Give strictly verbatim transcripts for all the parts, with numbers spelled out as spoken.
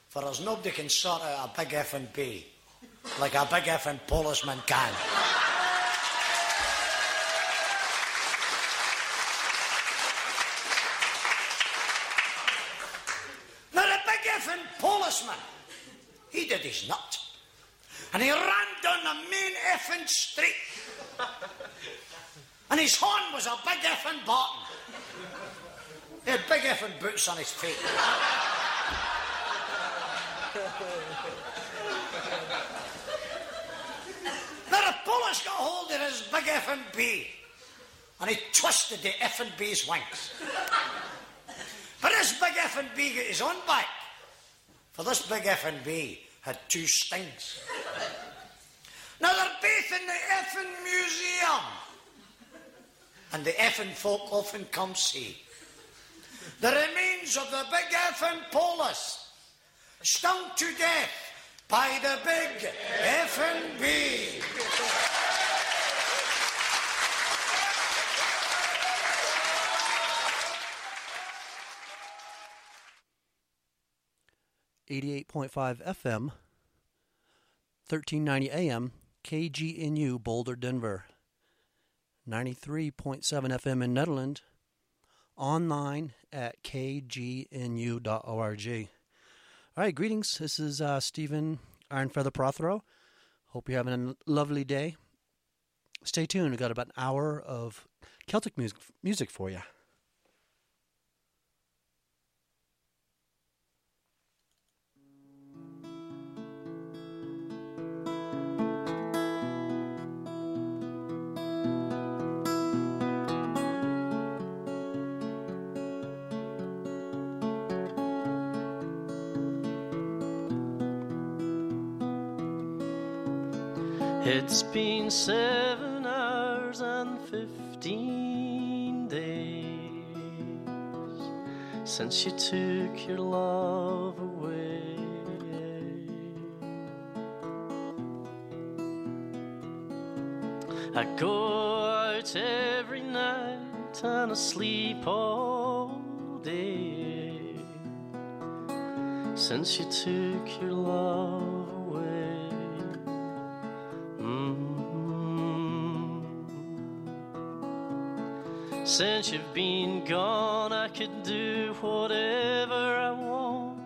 For there's nobody can sort out a big effing bee like a big effing policeman can. Now the big effing policeman, he did his nut. And he ran down the main effing street. And his horn was a big effing button. He had big effing boots on his feet. Now the police got hold of his big effing bee. And he twisted the effing bee's wings. But this big effing bee got his own back. For this big effing bee had two stings. Now they're both in the effing museum. And the effing folk often come see the remains of the big effing police stung to death by the big effing bee. eighty-eight point five F M, thirteen ninety A M, K G N U, Boulder, Denver. ninety-three point seven F M in Netherlands. Online at k g n u dot org. All right, greetings. This is uh, Stephen Ironfeather Prothero. Hope you're having a lovely day. Stay tuned. We've got about an hour of Celtic music, music for you. It's been seven hours and fifteen days since you took your love away. I go out every night and I sleep all day since you took your love away. Since you've been gone, I could do whatever I want.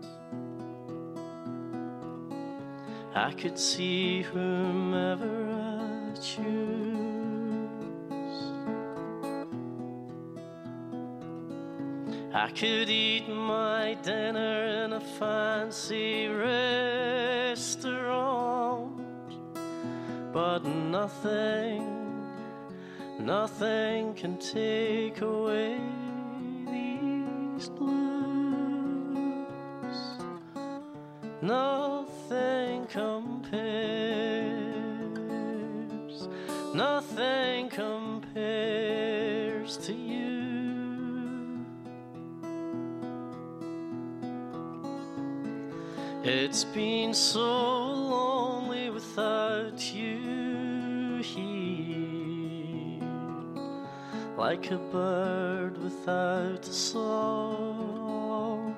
I could see whomever I choose. I could eat my dinner in a fancy restaurant, but nothing Nothing can take away these blues. Nothing compares. Nothing compares to you. It's been so lonely without you here, like a bird without a song.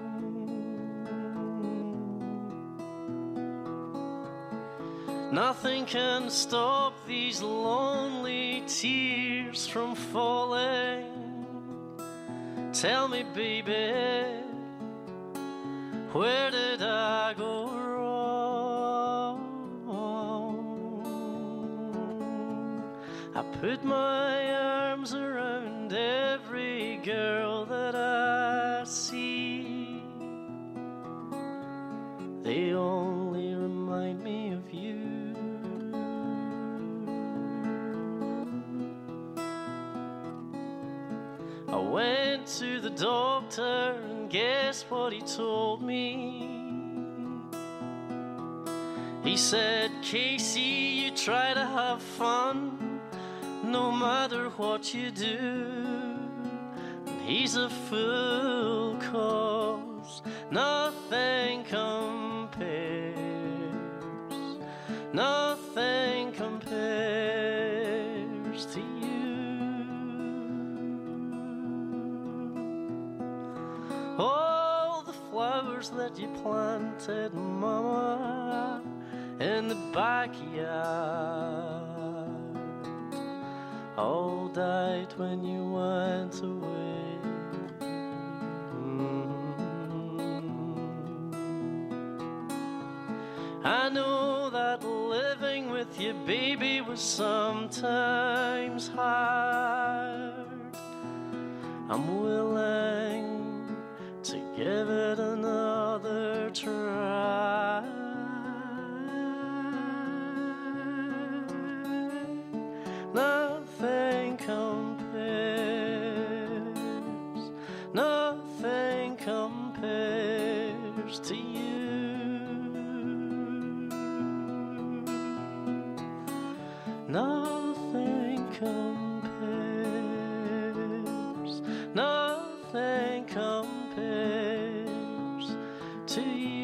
Nothing can stop these lonely tears from falling. Tell me, baby, where did I go wrong? I put my arms around every girl that I see. They only remind me of you. I went to the doctor and guess what he told me? He said, Casey, you try to have fun no matter what you do. And he's a fool, 'cause nothing compares. Nothing compares to you. All the flowers flowers that you planted, Mama, in the backyard all died when you went away. Mm-hmm. I know that living with your baby was sometimes hard. I'm willing to give it another try. Nothing compares, nothing compares to you. Nothing compares, nothing compares to you.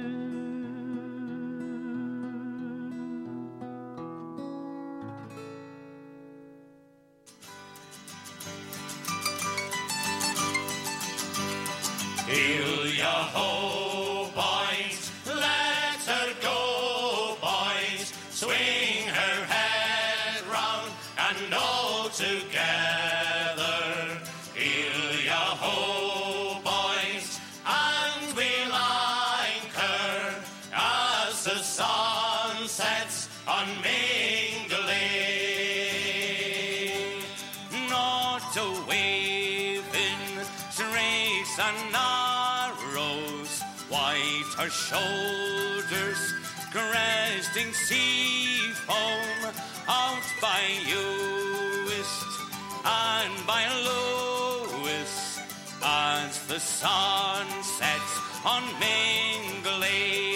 Heel ya ho, boys, let her go, boys, swing her head round and all together. Heel ya ho, boys, and we'll anchor as the sun sets on Mingley. Not a waving straits and narrows, white her shoulders, cresting sea foam, out by Uist and by Lewis, as the sun sets on Mingley.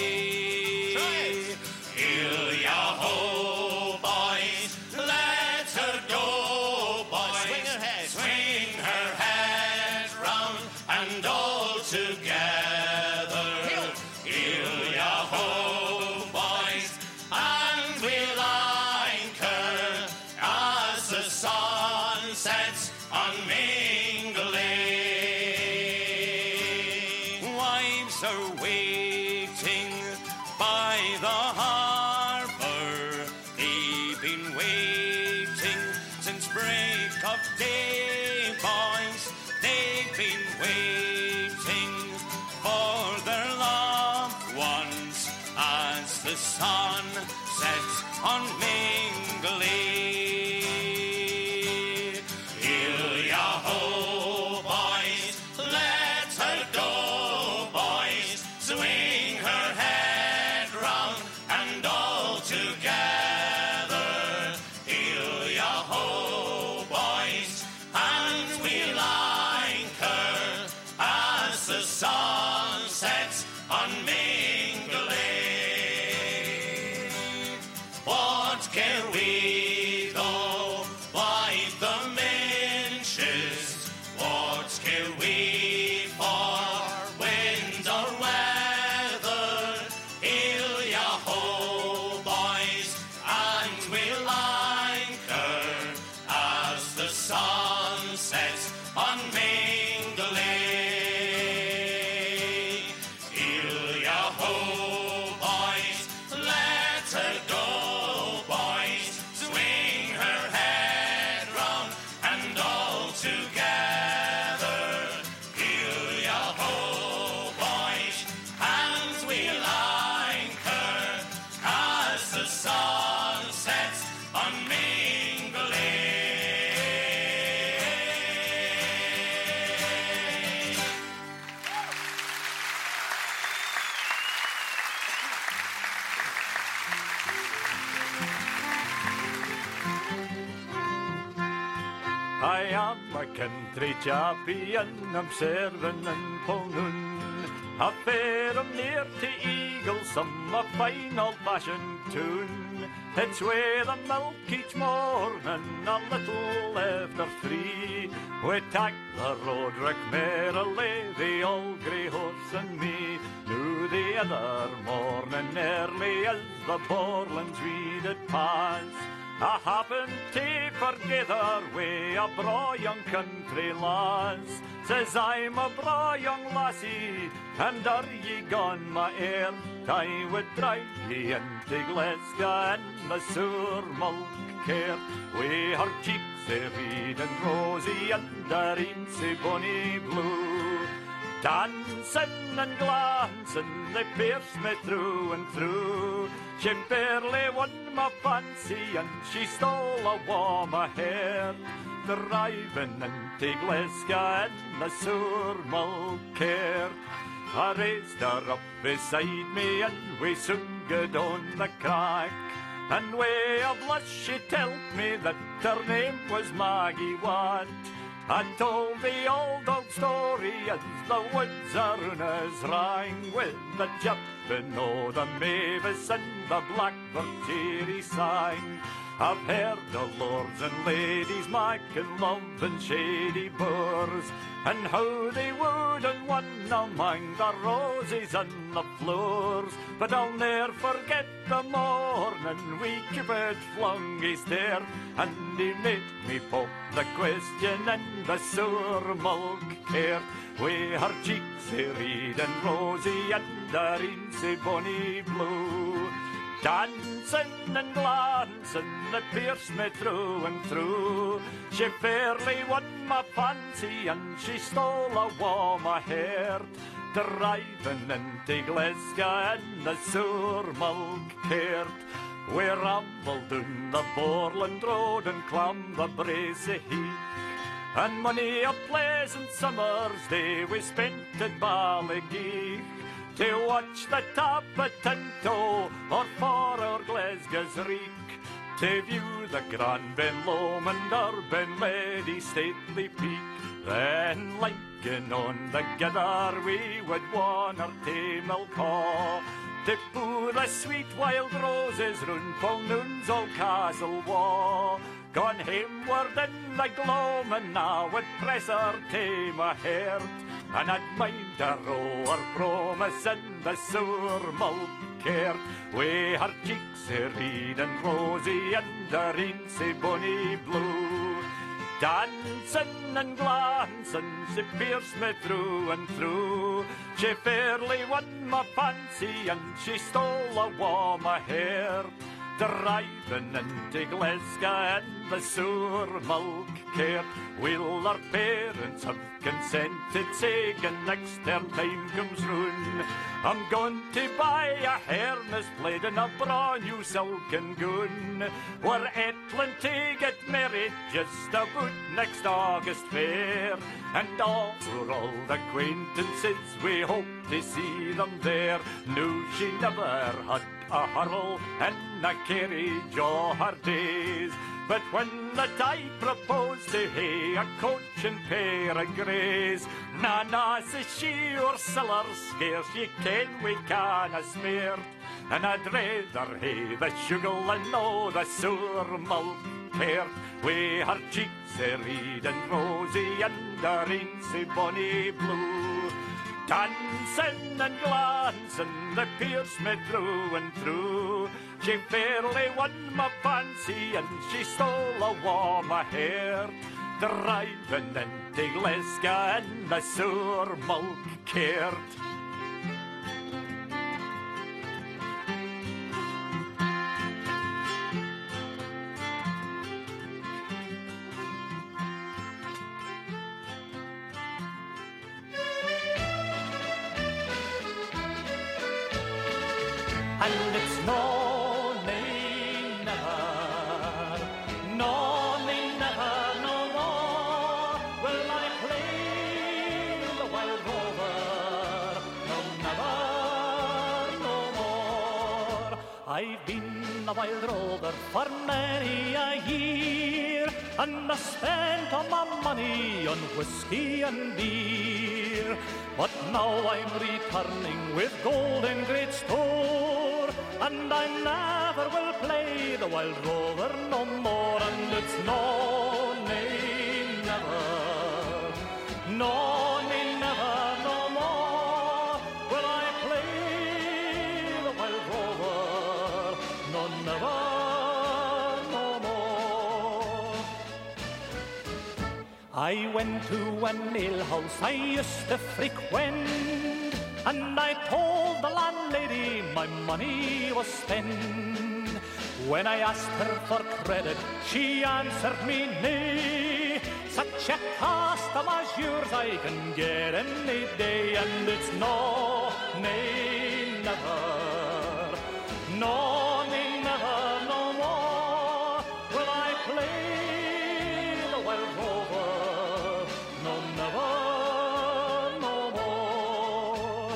Heel ya ho, boys, let her go, boys, swing her head, swing her head round and all together. Heel ya ho, boys, and we'll anchor as the sun sets on Mingley. Wives are waiting by the harbour, they've been waiting since break of day, boys. They've been waiting for their loved ones as the sun sets on Mingley. Heel ya ho, boys, let her go, boys, swing her head round and all together. Heel ya ho, boys, and we'll anchor as the sun sets on Mingley. What care we though by the minches? What care we for wind or weather? Heel ya ho, boys, and we'll anchor as the sun sets on Mingley. Heel ya ho, boys, let her go, boys, swing her head round and all together. Heel ya ho, boys, and we'll anchor as the sun sets on Mingley. I am a country chappie and I'm serving in Polnoon. A fair I'm near to Eagle, some a fine old-fashioned tune. It's where the milk each morning, a little after three. We take the Roderick merrily, the old grey horse and me. Now the other morning, early as the Borlands we did pass, I happened to forget our way, a braw young country lass. says I'm a braw young lassie, and are ye gone, my heir? I would drive ye into Glasgow and the Sour Milk Care, wi' her cheeks sae red and rosy and her een sae bonny blue. Dancing and glancing, they pierce me through and through. She barely won my fancy, and she stole a warm hair. Driving into Glasgow in the Sour Milk Care, I raised her up beside me, and we soon got on the crack. And wi' a blush she told me that her name was Maggie Watt, and told the old old story as the woods around us rang, with the jumping o' the mavis and the blackbird cheery sang. I've heard the lords and ladies making love in shady boors, and how they wooed and won among the roses and the floors. But I'll ne'er forget the morning we Cupid flung his stare, and he made me pop the question in the Sour Milk Care, wi' her cheeks sae red and rosy and her een sae bonny blue. Dancing and glancing, they pierced me through and through. She fairly won my fancy, and she stole a warm heart. Driving into Glasgow in the Sour Milk Care, we rambled down the Borland Road and clammed the Bracy Heath, and many a pleasant summer's day we spent at Ballygeech, to watch the top of Tinto or for our Glasgow's reek, to view the Grand Ben Lomond and our Ben Lady stately peak. Then liking on the gather we would wander to Milcaw, to poo the sweet wild roses round Polnoon's old castle wall. Gone homeward in the gloam, and now would press her to my heart, and I'd mind her o' her promise in the Sour Milk Care, wi' her cheeks sae red and rosy and her een sae bonny blue. Dancing and glancing, she pierced me through and through. She fairly won my fancy, and she stole a warm heart. Driving into Glasgow in the Sour Milk Care, will our parents have consented, saying next term time comes round, I'm going to buy a harness blade and a brand new silken gown. We're ettlin' to get married just about next August fair, and all our old acquaintances we hope to see them there. No, she never had a hurl and a carriage all her days, but when that I proposed to hae a coach and pair of greys, na na, says she, or siller scarce, ye ken we canna spare, and I'd rather hae the sugar and no the Sour Milk Care, wi' her cheeks sae red and rosy and her een sae bonny blue. Dancing and glancing, they pierced me through and through. She fairly won my fancy, and she stole a warm heart. Driving into Glasgow in the Sour Milk Care. And it's no, nay, never, no, nay, never, no more will I play the wild rover, no, never, no more. I've been a wild rover for many a year, and I spent all my money on whiskey and beer, but now I'm returning with gold in great store, and I never will play the wild rover no more. And it's no, nay, never, no, nay, never, no more will I play the wild rover, no, never, no more. I went to an alehouse I used to frequent, and I told the landlady my money was spent. When I asked her for credit, she answered me nay. Such a custom as yours I can get any day, and it's no, nay, never, no, nay, never, no more will I play the wild rover, no, never, no more.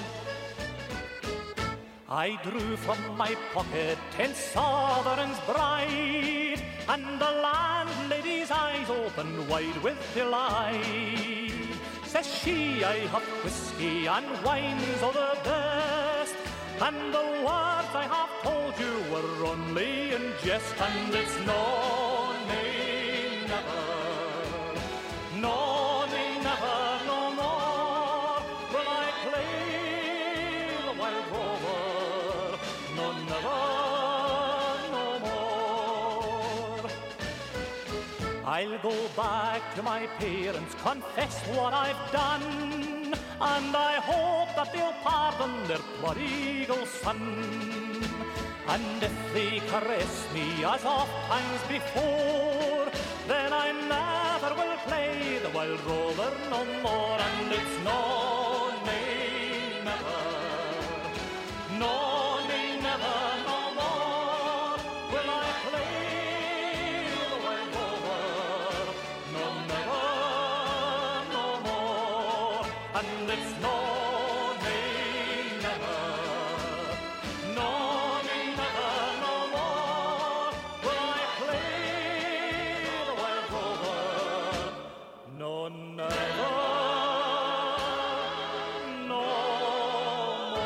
I drew from my pocket ten sovereigns bright, and the landlady's eyes opened wide with delight. Says she, I have whiskey and wines of the best, and the words I have told you were only in jest, and it's no, nay, never, no, nay, never, no more will I play the wild rover, no, never, no more. I'll go back to my parents, confess what I've done, and I hope that they'll pardon their prodigal son. And if they caress me as oft times before, then I never will play the wild rover no more. And it's no, nay, never, no, nay, never, no more will I play the wild rover, no, never, no more. And it's no, nay, never, no, nay, never, no more will I play the wild rover, no, never, no more.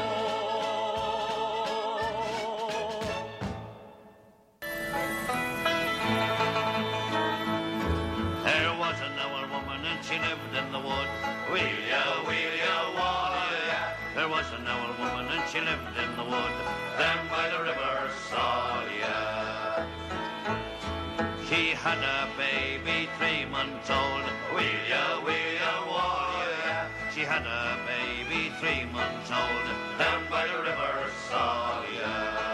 There was an old woman and she lived in the wood. Wheel ya, wheel ya, wall ya. There was an old woman and she lived in the wood, down by the river Salia. She had a baby three months old. Wheel ya, wheel ya, wall ya. She had a baby three months old, down by the river Salia.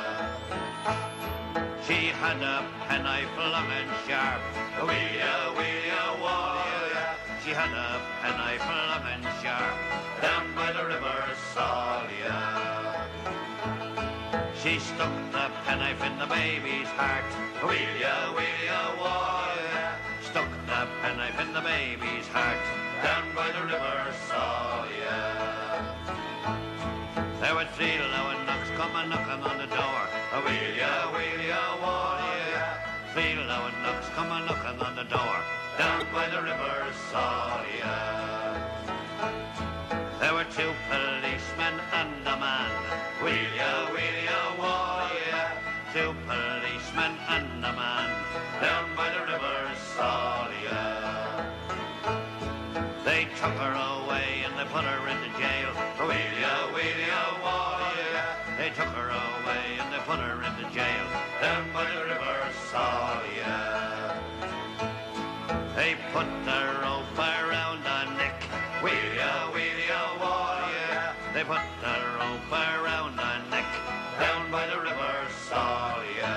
She had a penknife long and sharp. Wheel ya, wheel ya, wall ya. She had a penknife long and sharp, down by the river Salia. She stuck the penknife in the baby's heart. Wheel ya, wheel ya, wall ya. Stuck the penknife in the baby's heart, down by the river Salia. There were three low knocks come a knocking on the door. Wheel ya, wheel ya, wall ya. Three low knocks come a knocking on the door, down by the river Salia. There were two policemen and a man. Wheel ya, wheel ya, wall ya. Two policemen and a man, down by the river Salia. They took her away and they put her into jail. Wheel ya, wheel ya, wall ya. They took her away and they put her into jail, down by the river Salia. They put the rope around her neck. Wheel ya, wheel ya, wall ya. They put the rope around her neck, down by the river Salia.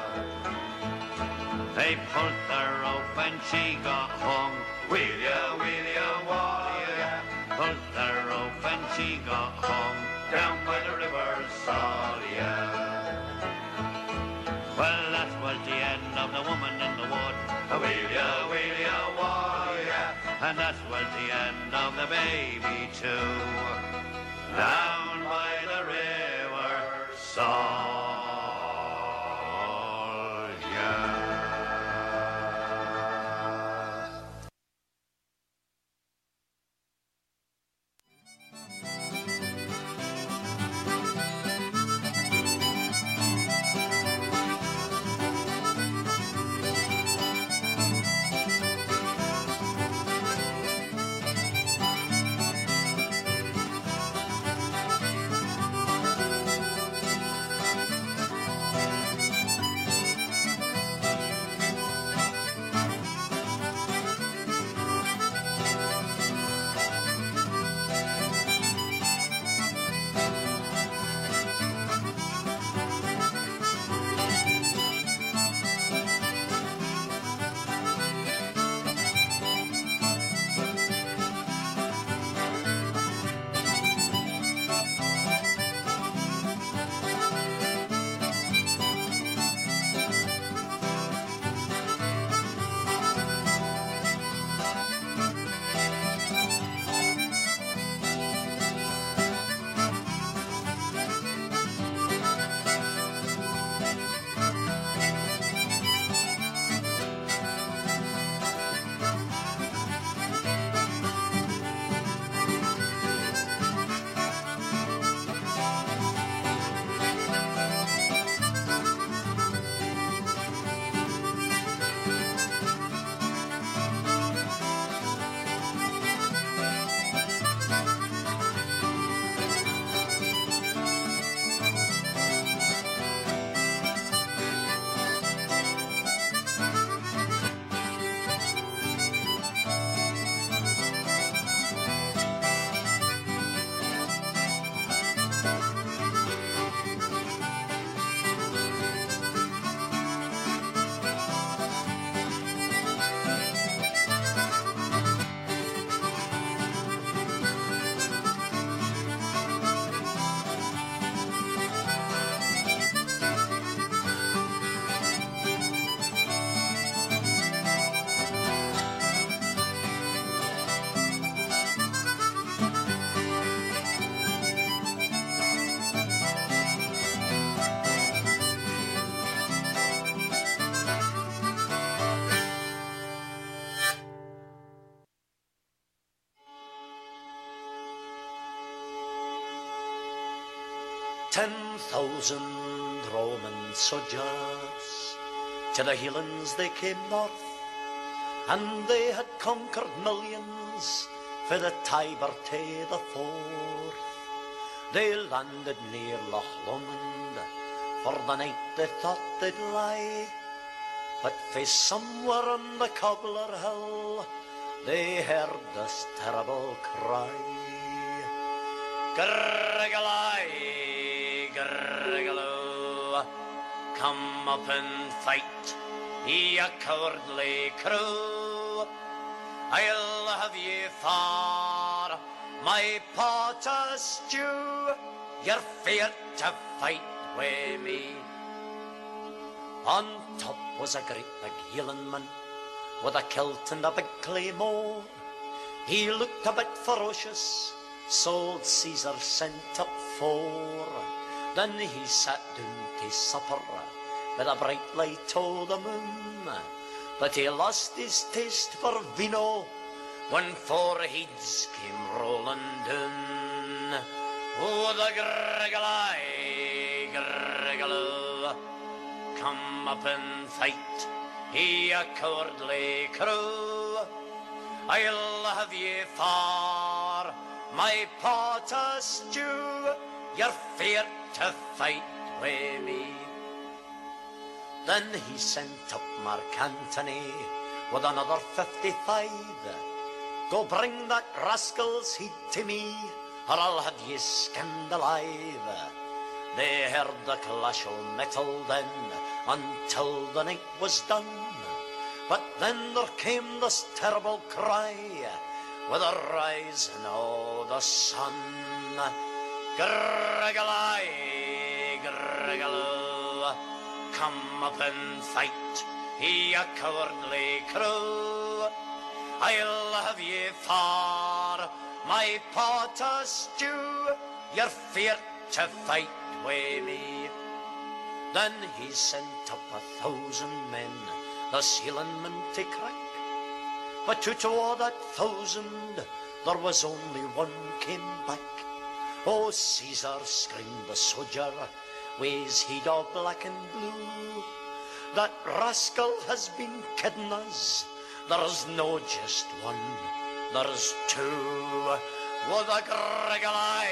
They pulled the rope and she got hung. Wheel ya, wheel ya, wall ya. Pulled the rope and she got hung, down by the river Salia. Well, that was the end of the woman in the wood. Wheel ya, wheel ya, wall ya. And that was the end of the baby too, down by the river Salia. Ten thousand Roman soldiers, to the Highlands they came north, and they had conquered millions for the Tiber to the Forth. They landed near Loch Lomond, for the night they thought they'd lie, but fae somewhere on the Cobbler Hill they heard this terrible cry. Grrrgalai, grrrgaloo, come up and fight, ye a cowardly crew. I'll have ye far, my pot of stew, you're feared to fight with me. On top was a great big Hielandman, with a kilt and a big claymore. He looked a bit ferocious, so old Caesar sent up four. Then he sat down to supper, with a bright light o' the moon. But he lost his taste for vino, when four heads came rolling down. Oh, the grrrgalai, grrrgaloo, come up and fight, ye a cowardly crew. I'll have ye far, my pot of stew, you're feared to fight with me. Then he sent up Mark Antony with another fifty-five. Go bring that rascal's head to me, or I'll have ye skinned alive. They heard the clash of metal then, until the night was done. But then there came this terrible cry, with the rising of the sun. Grrrgalai, grrrgaloo, come up and fight, ye a cowardly crew. I'll have ye far, my pot of stew, you're feared to fight with me. Then he sent up a thousand men, the Hielandmen to crack. But to all that thousand, there was only one came back. Oh, Caesar, screamed the soldier, with his head all black and blue, that rascal has been kidding us. There's no just one, there's two. Oh, the grrrgalai,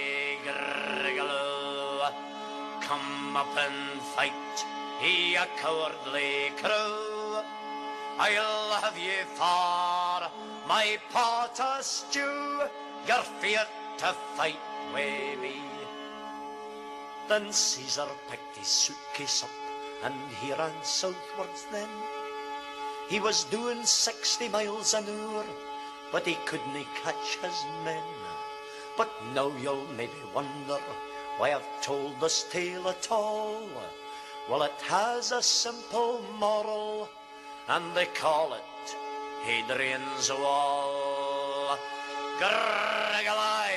grrrgaloo, come up and fight, ye a cowardly crew. I'll have ye far, my pot of stew, you're feared to fight with me. Then Caesar picked his suitcase up, and he ran southwards then. He was doing sixty miles an hour, but he couldn't catch his men. But now you'll maybe wonder why I've told this tale at all. Well, it has a simple moral, and they call it Hadrian's Wall. Grrrgalai,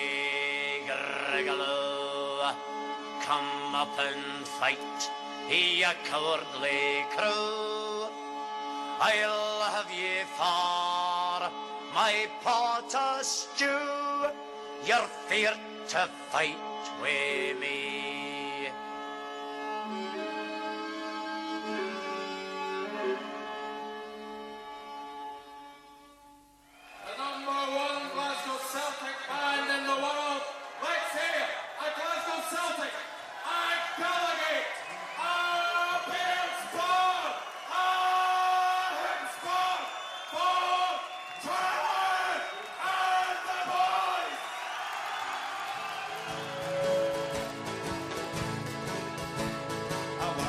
grrrgaloo, come up and fight, ye a cowardly crew. I'll have ye far, my pot of stew, you're feared to fight with me. The number one Glasgow Celtic band in the world. Let's hear a Glasgow Celtic. I delegate a Bears Bar, a Hibs Bar for Charlie and the boys. I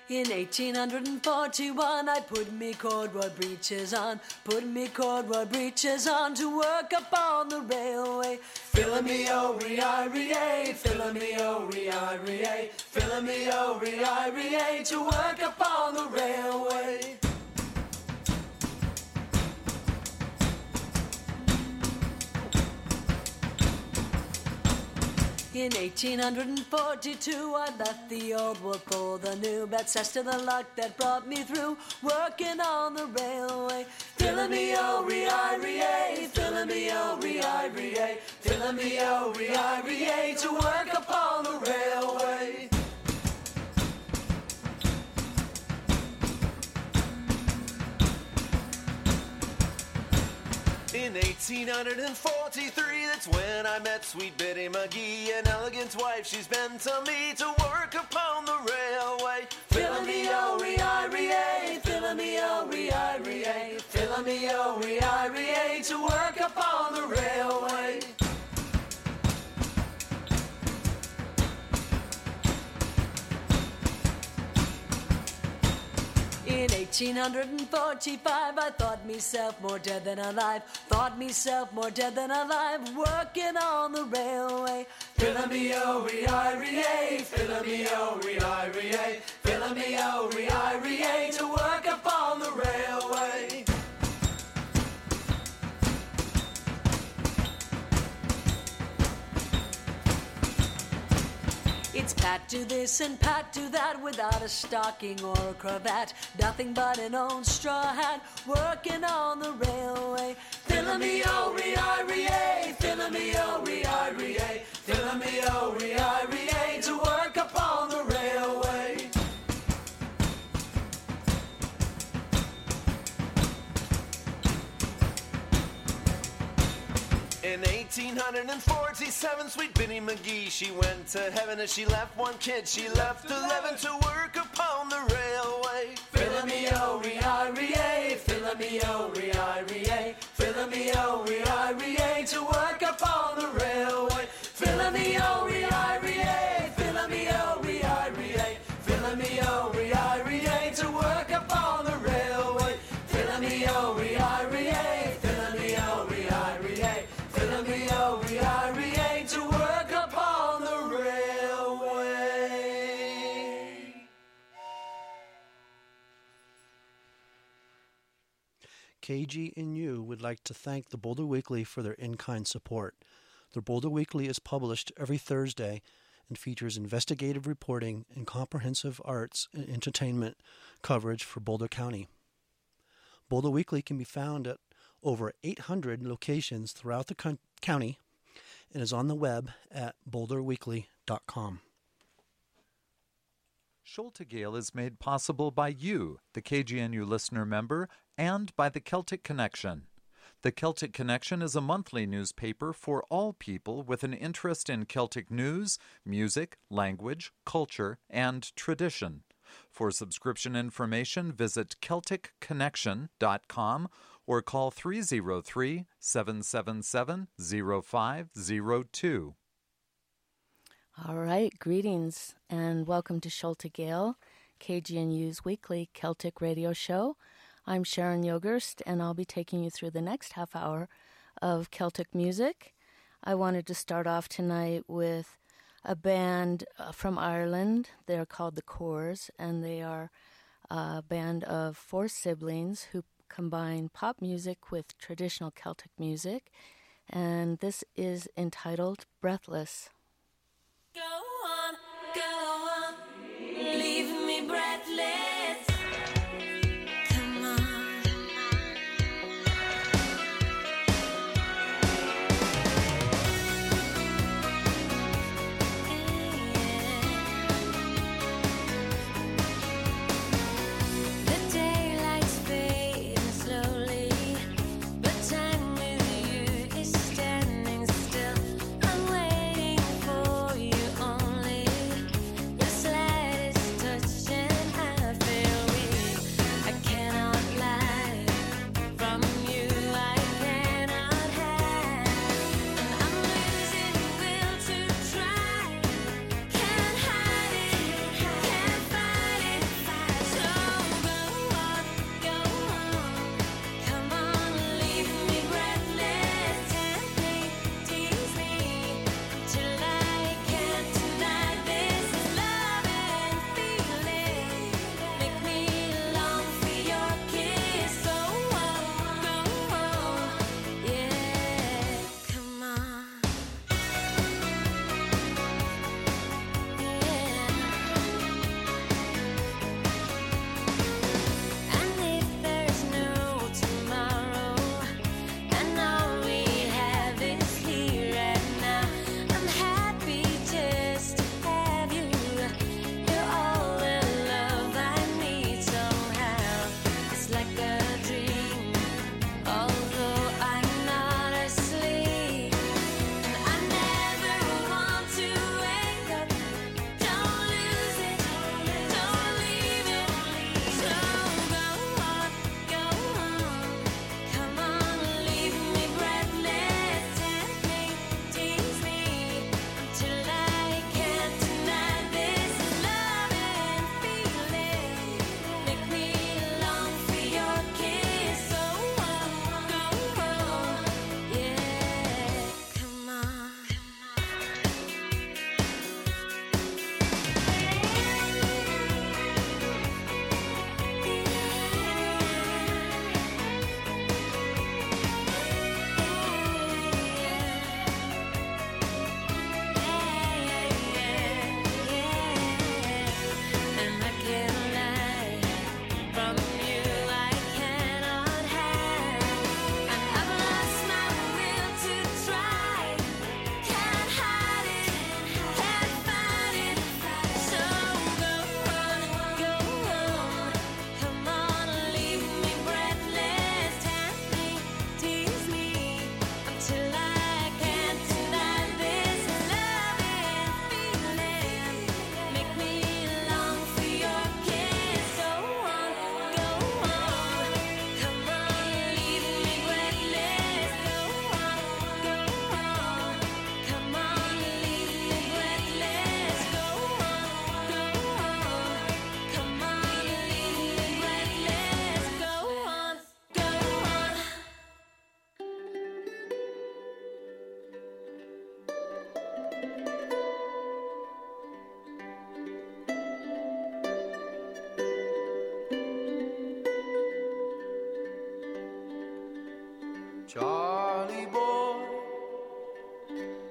In eighteen forty-one, I put me corduroy breeches on, put me corduroy breeches on to work upon the railway. Fill-a-me-o-re-I-re-a, fill-a-me-o-re-I-re-a, fill-a-me-o-re-I-re-a to work upon the railway. In eighteen forty-two, I left the old world for the new. That's as to the luck that brought me through, working on the railway. Fill-a-me-o-re-I-re-a, fill-a-me-o-re-I-re-a, fill-a-me-o-re-I-re-a to work upon the railway. In eighteen forty-three, that's when I met sweet Biddy McGee, an elegant wife she's been to me to work upon the railway. Fill-a-me-o-re-I-re-a, fill-a-me-o-re-I-re-a, fill-a-me-o-re-I-re-a to work upon the railway. In eighteen forty-five, I thought myself more dead than alive, thought myself more dead than alive, working on the railway. Fill-a-me-o-re-I-re-a, fill-a-me-o-re-I-re-a, fill-a-me-o-re-I-re-a to work upon the railway. It's pat to this and pat to that, without a stocking or a cravat, nothing but an old straw hat, working on the railway. Fill-a-me-o-re-I-re-a, fill-a-me-o-re-I-re-a, fill-a-me-o-re-I-re-a to work upon the railway. In eighteen forty-seven, sweet Biddy McGee, she went to heaven as she left one kid. She left eleven to work upon the railway. Fill-a-me-o-re-I-re-a, fill-a-me-o-re-I-re-a, fill-a-me-o-re-I-re-a to work upon the railway. Fill-a-me-o-re-I-re-a, fill-a-me-o-re-I-re-a, fill-a-me-o-re-I-re-a to work upon the railway. Fill-a-me-o-re-I-re-a, fill-a-me-o-re-I-re-a, fill-a-me-o-re-I-re-a to work upon the railway. K G N U would like to thank the Boulder Weekly for their in-kind support. The Boulder Weekly is published every Thursday and features investigative reporting and comprehensive arts and entertainment coverage for Boulder County. Boulder Weekly can be found at over eight hundred locations throughout the co- county and is on the web at boulder weekly dot com. Sholtegale is made possible by you, the K G N U listener member, and by the Celtic Connection. The Celtic Connection is a monthly newspaper for all people with an interest in Celtic news, music, language, culture, and tradition. For subscription information, visit celtic connection dot com or call three oh three, seven seven seven, oh five oh two. All right, greetings and welcome to Sholtegale, K G N U's weekly Celtic radio show. I'm Sharon Yogerst, and I'll be taking you through the next half hour of Celtic music. I wanted to start off tonight with a band from Ireland. They're called the Corrs, and they are a band of four siblings who combine pop music with traditional Celtic music, and this is entitled Breathless. Go on, go on, leave me breathless. Come on. The daylight's fading slowly, but time with you is standing still. I'm waiting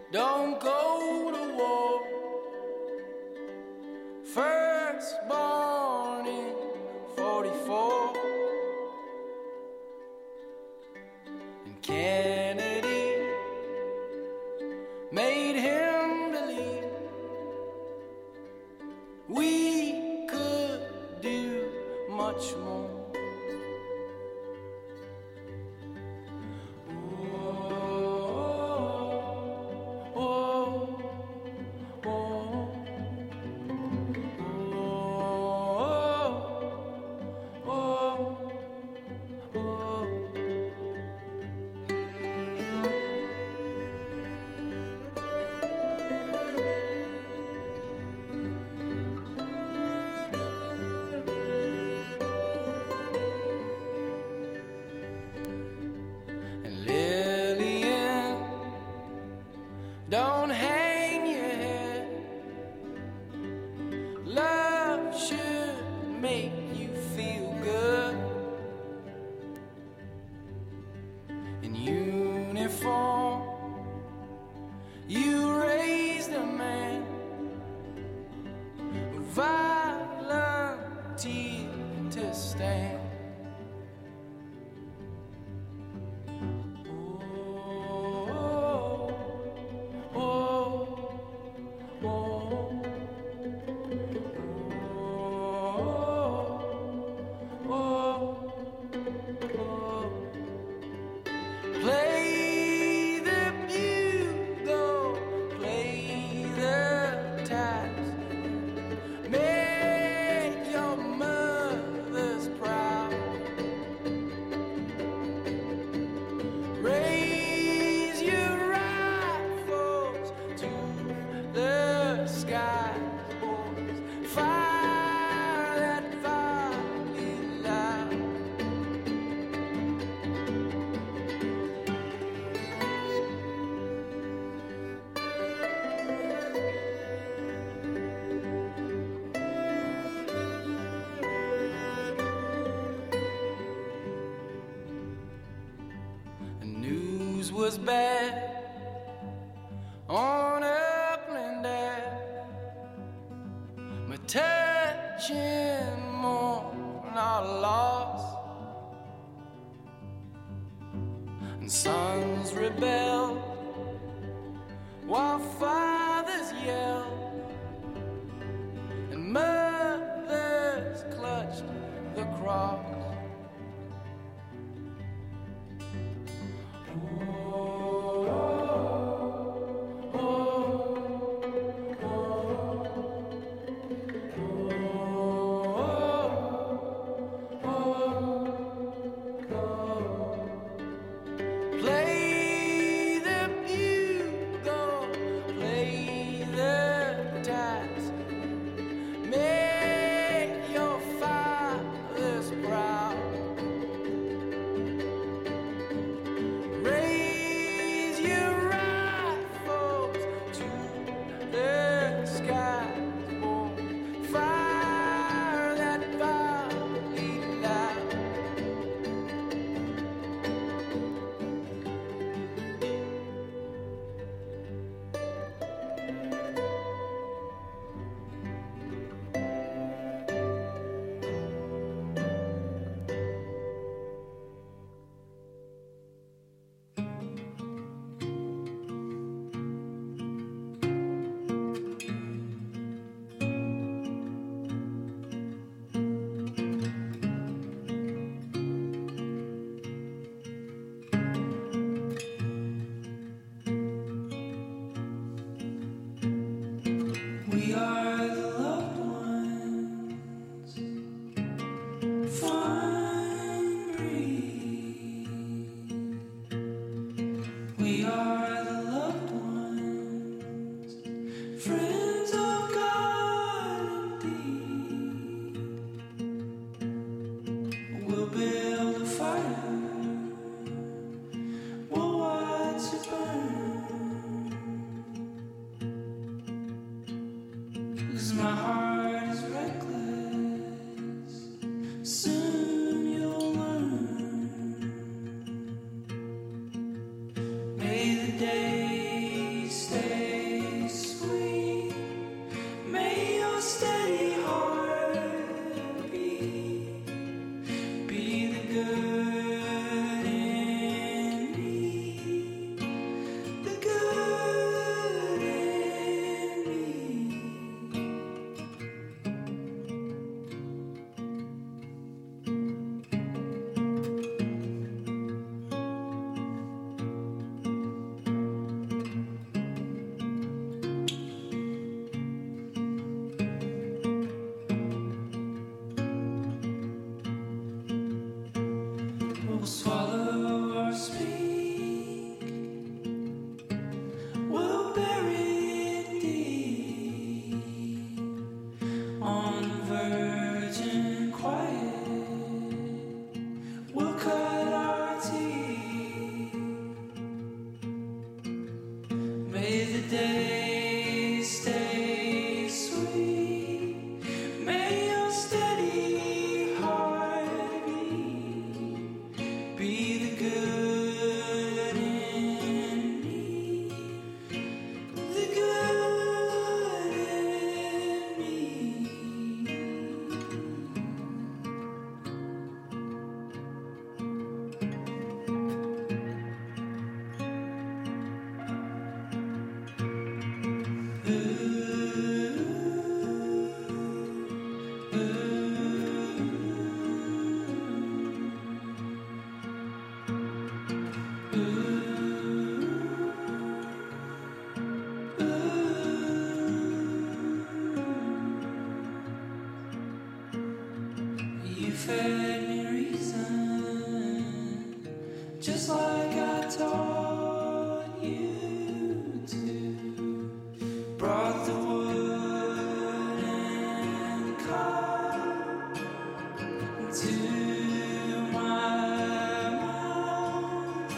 don't go to war. First born in forty-four, and Kennedy made him believe we could do much more. Don't hang your head. Love should make you feel good. In uniform, you raised a man who volunteered to stand. Play the bugle, play the taps, make your mothers proud. Raise your rifles to the sky, boys. Fire that volley loud. The news was bad on Upland Ave, my touching mourn our loss, and sons rebel while fathers yell, and mothers clutched the cross. Play the bugle, play the taps, make your fathers proud. Raise your rifles to the skies, boy. Fire that volley loud. We are the loved ones, fine breed. We are the loved ones, friends of God indeed. We'll build a fire, we'll watch it burn. 'Cause my heart is reckless, soon you'll learn. May the day stay day stay sweet. May your steady heart beat, be the good in me, the good in me. You fed me reason, just like I taught you to. Brought the wood and carved to my mouth,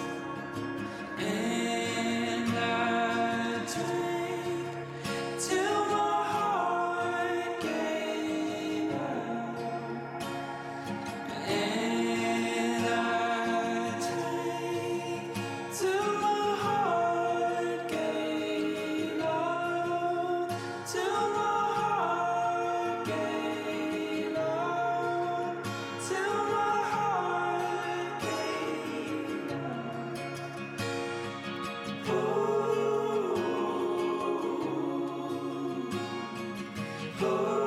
and I drank till my heart gave out. And I drank till my heart gave out, till my heart gave out, till my heart gave out. Oh, oh.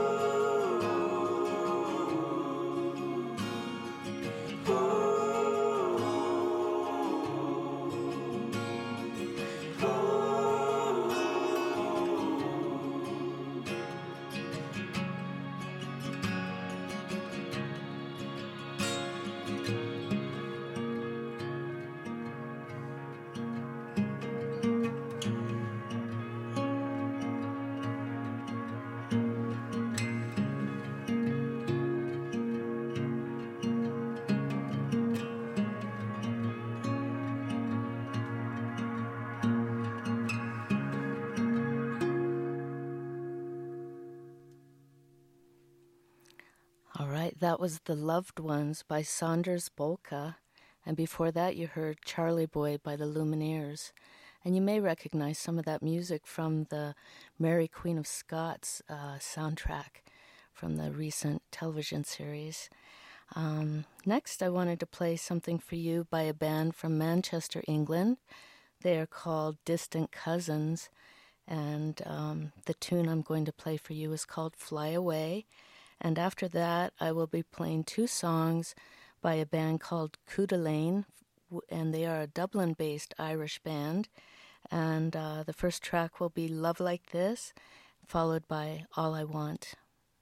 All right, that was The Loved Ones by Saunders Bolka. And before that, you heard Charlie Boy by the Lumineers. And you may recognize some of that music from the Mary Queen of Scots uh, soundtrack from the recent television series. Um, next, I wanted to play something for you by a band from Manchester, England. They are called Distant Cousins. And um, the tune I'm going to play for you is called Fly Away. And after that, I will be playing two songs by a band called Coodalane, and they are a Dublin-based Irish band. And uh, the first track will be Love Like This, followed by All I Want.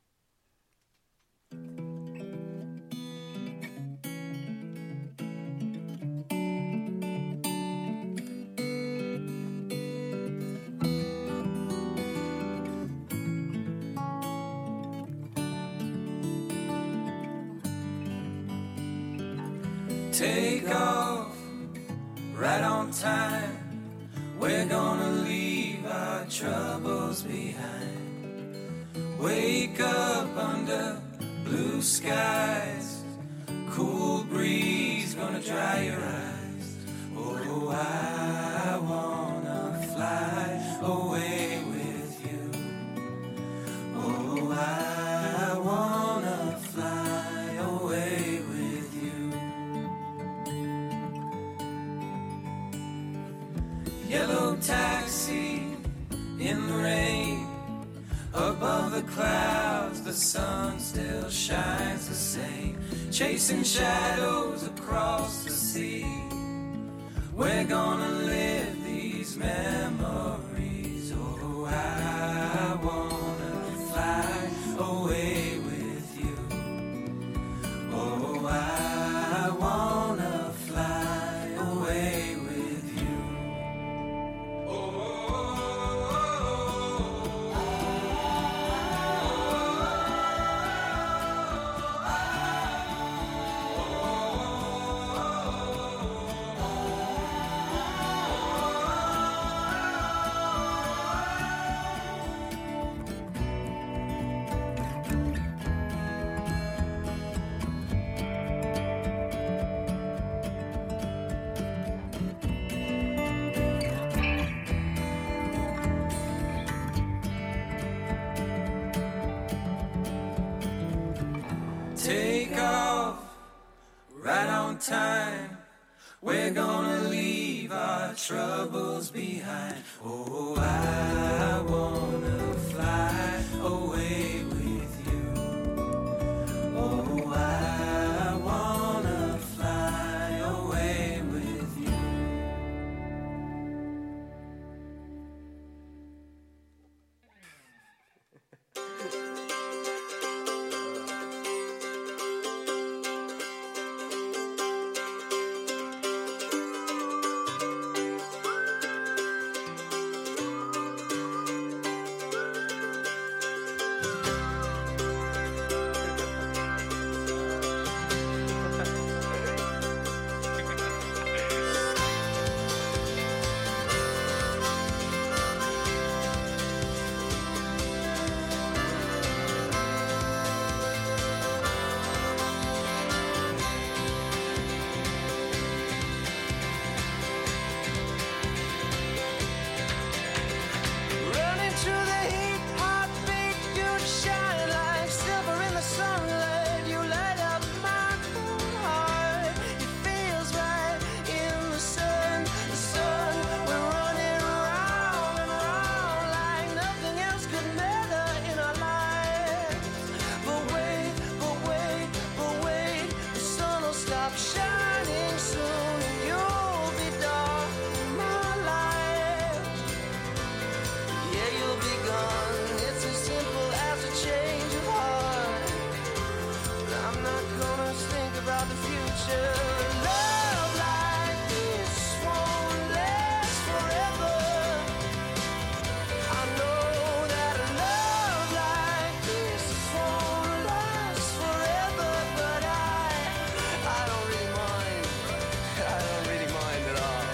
Take off right on time. We're gonna leave our troubles behind. Wake up under blue skies. Cool breeze gonna dry your eyes. Oh, I wanna fly away with you. Oh, I wanna fly away with you. Yellow taxi in the rain. Above the clouds, the sun still shines the same. Chasing shadows across the sea. We're gonna live these memories. Oh, I wanna fly away with you. Oh, I wanna fly away with you. Oh, time. We're gonna leave our troubles behind. Oh, I wanna fly away with you. Oh, I wanna fly away with you. Running through the heat, heartbeat, you shine like silver in the sunlight. You light up my cold heart. It feels right in the sun, the sun. We're running round and round like nothing else could matter in our lives. But wait, but wait, but wait, the sun will stop shining soon, and you'll be dark in my life. Yeah, you'll be gone. It's as simple as a change of heart. But I'm not gonna think about the future. Love like this won't last forever. I know that a love like this won't last forever. But I, I don't really mind. I don't really mind at all.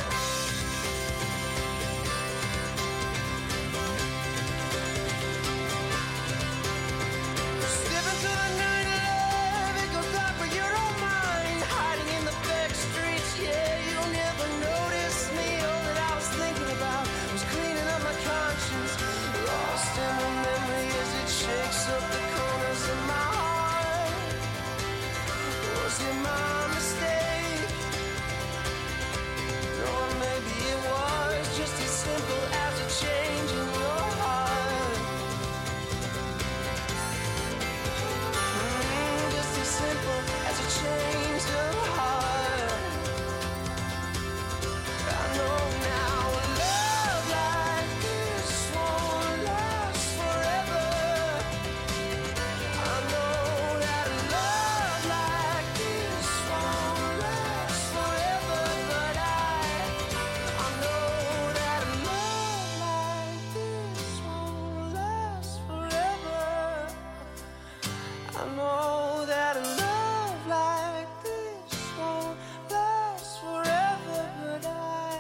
Stepping through the night, love, it goes dark, but you don't mind. Hiding in the back streets, yeah, you'll never notice me. All that I was thinking about was cleaning up my conscience. Lost in the memory as it shakes up the corners of my heart. Was it my mistake? Or maybe it was just as simple as a change in your heart. Mm, just as simple as a change of heart. I know now a love like this won't last forever. I know that a love like this won't last forever. But I, I know that a love like this won't last forever. I know that a love like this won't last forever, but I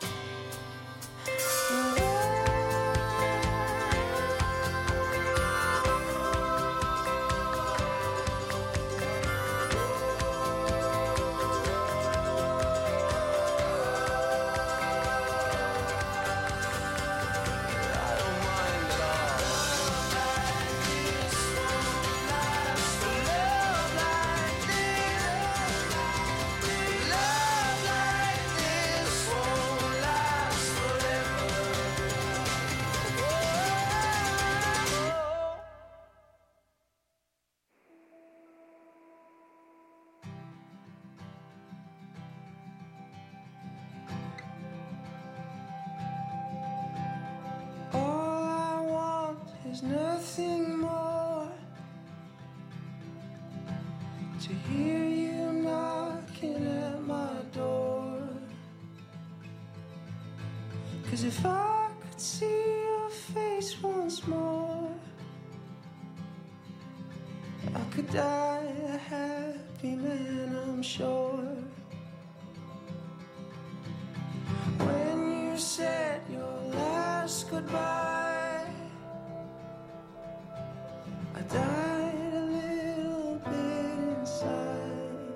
all I want is nothing more. To hear you knocking at my door. 'Cause if I could see your face once more, I could die a happy man, I'm sure. When you said your last goodbye, I died a little bit inside.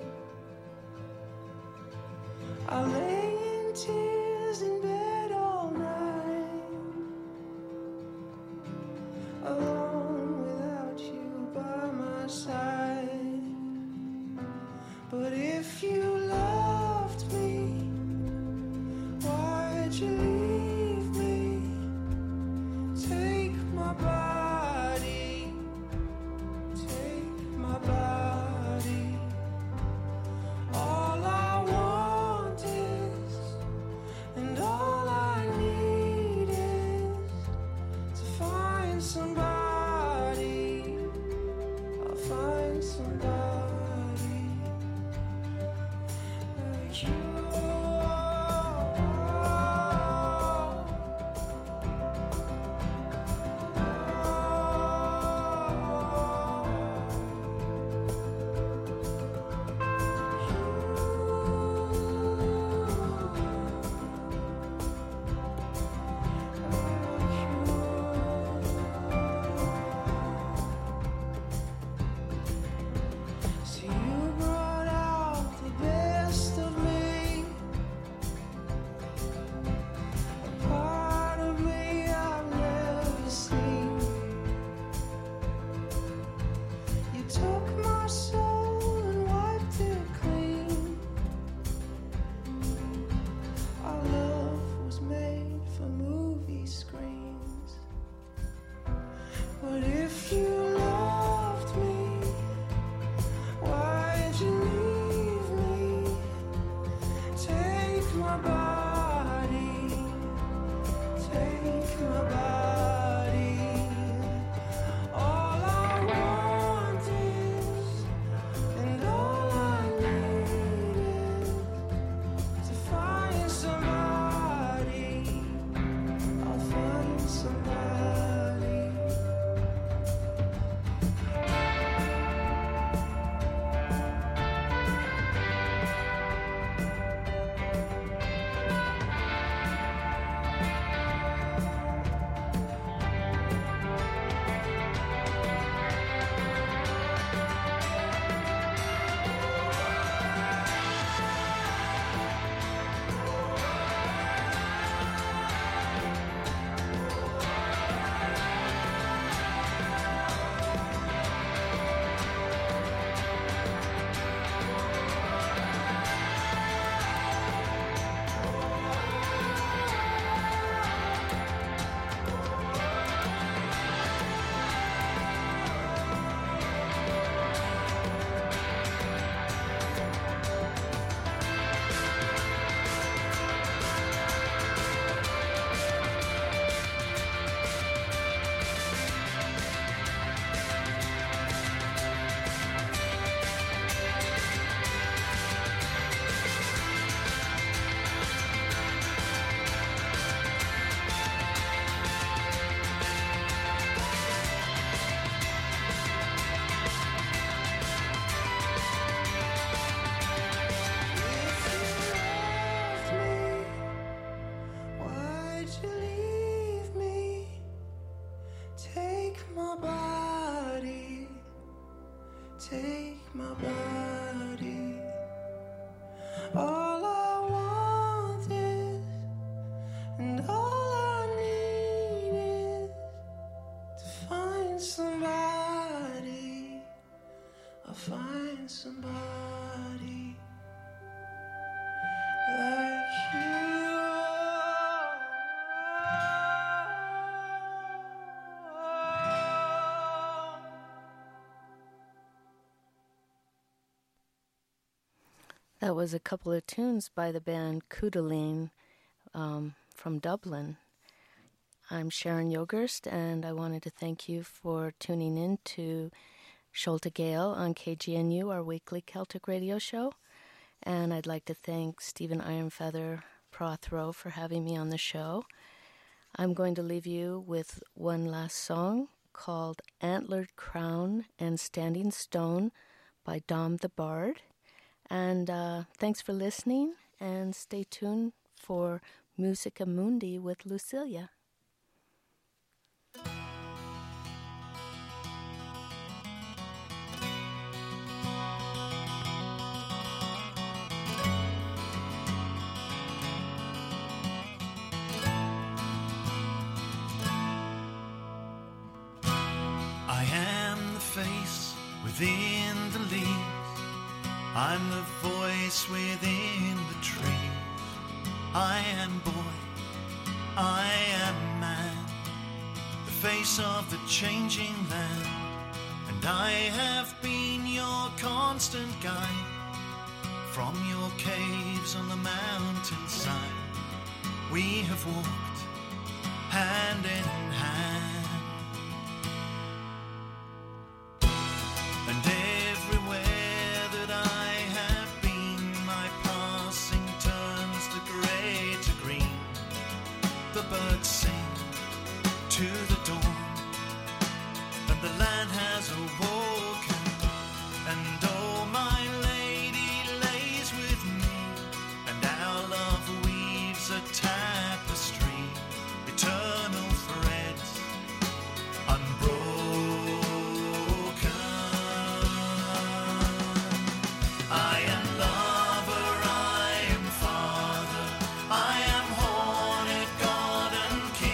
I lay in tears in bed all night, alone without you by my side. But if you love my body. All I want is, and all I need is to find somebody. I'll find somebody. Why'd you leave me? Take my body, take my body. All I want is, and all I need is to find somebody. I'll find somebody like you. That was a couple of tunes by the band Kudaleen um, from Dublin. I'm Sharon Yogerst, and I wanted to thank you for tuning in to Sholta Gale on K G N U, our weekly Celtic radio show. And I'd like to thank Stephen Ironfeather Prothero for having me on the show. I'm going to leave you with one last song called Antlered Crown and Standing Stone by Dom the Bard. And uh, thanks for listening, and stay tuned for Musica Mundi with Lucilia. I am the face within the leaves, I'm the voice within the trees. I am boy, I am man, the face of the changing land. And I have been your constant guide, from your caves on the mountainside. We have walked hand in hand. And everywhere that I have been, my passing turns the grey to green. The birds sing to the dawn, and the land has awoken. And oh, my lady lays with me, and our love weaves a tapestry, eternal threads, unbroken. I am lover, I am father, I am hornet, god and king.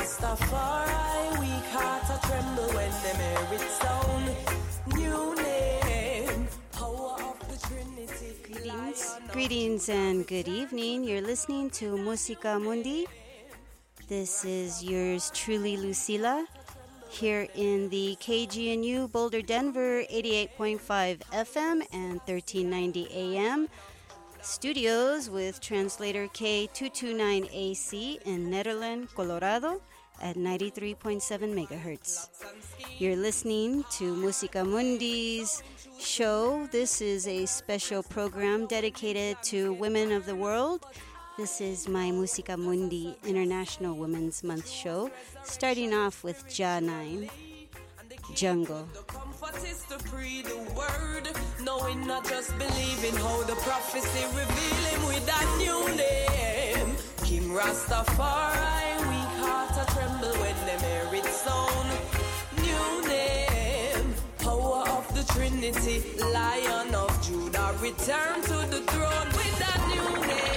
Rastafari, weak heart a tremble when them hear its sound. New name, power of the Trinity. Greetings, greetings and good evening. You're listening to Musica Mundi. This is yours truly, Lucila, here in the K G N U Boulder, Denver, eighty-eight point five F M and thirteen ninety A M studios with translator K two twenty-nine A C in Nederland, Colorado at ninety-three point seven megahertz. You're listening to Musica Mundi's show. This is a special program dedicated to women of the world. This is my Musica Mundi International Women's Month show, starting off with Ja nine, Jungle. The comfort is to pray the word, knowing not just believing how the prophecy reveal him with that new name. King Rastafari, weak heart a tremble when them hear its sound. New name, power of the Trinity, Lion of Judah, return to the throne with that new name.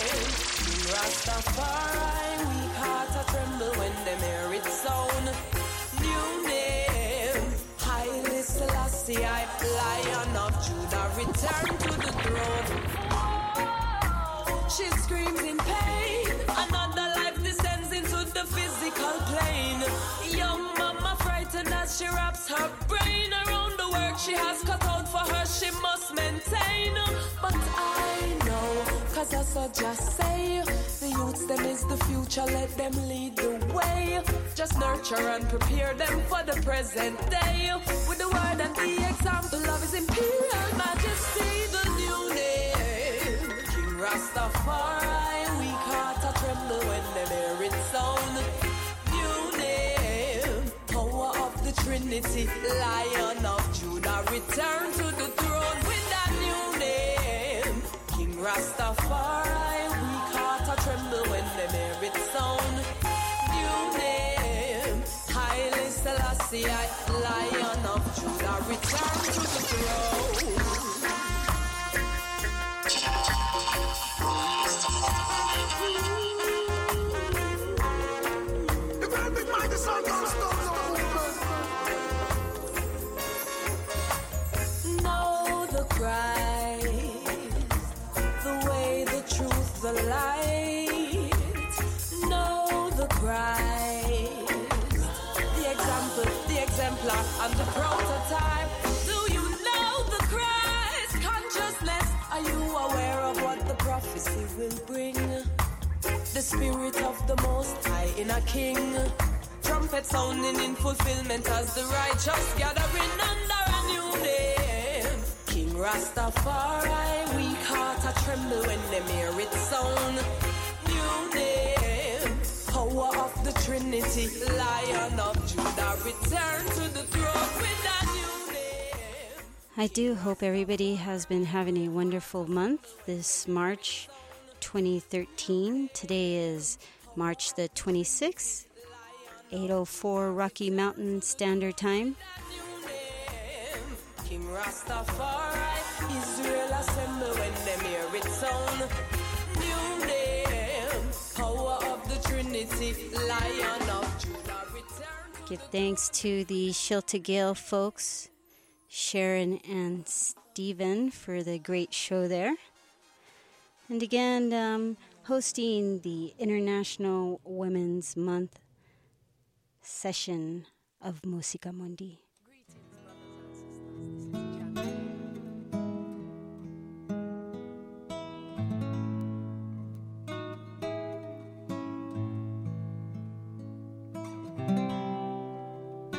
Rastafari, weak heart a tremble when them hear its sound. New name, Haile Selassie, Lion of Judah, return to the throne. She screams in pain, another life descends into the physical plane. Young mama frightened as she wraps her brain around the work she has cut out for her, she must maintain. But I know, cause I saw just say, the youths them is the future, let them lead the way. Just nurture and prepare them for the present day. With the word and the example of his imperial majesty, the new name. King Rastafari, weak heart a tremble when them hear its sound. New name, power of the Trinity, Lion of Judah, return to the throne with that new name. King Rastafari, weak heart a tremble when them hear its sound. New name, Haile Selassie, Lion of Judah, return to the throne. The great big mighty sun don't stop. Know the Christ, the way, the truth, the light. Know the Christ, the example, the exemplar, and the prototype. Do you know the Christ consciousness? Are you aware of what the prophecy will bring? The spirit of the Most High in a king. Trumpet sounding in fulfillment as the righteous gathering under a new name. King Rastafari, weak heart a tremble when them hear its sound. New name, power of the Trinity, Lion of Judah, return to the throne with that new name. I do hope everybody has been having a wonderful month this March twenty thirteen. Today is March the twenty-sixth, eight oh four Rocky Mountain Standard Time. King Rastafari, Israel assemble when them hear its sound. New name, power of the Trinity, Lion of Judah, return. Give thanks to the Shilta Gale folks, Sharon and Stephen, for the great show there. And again, um, hosting the International Women's Month session of Musica Mundi.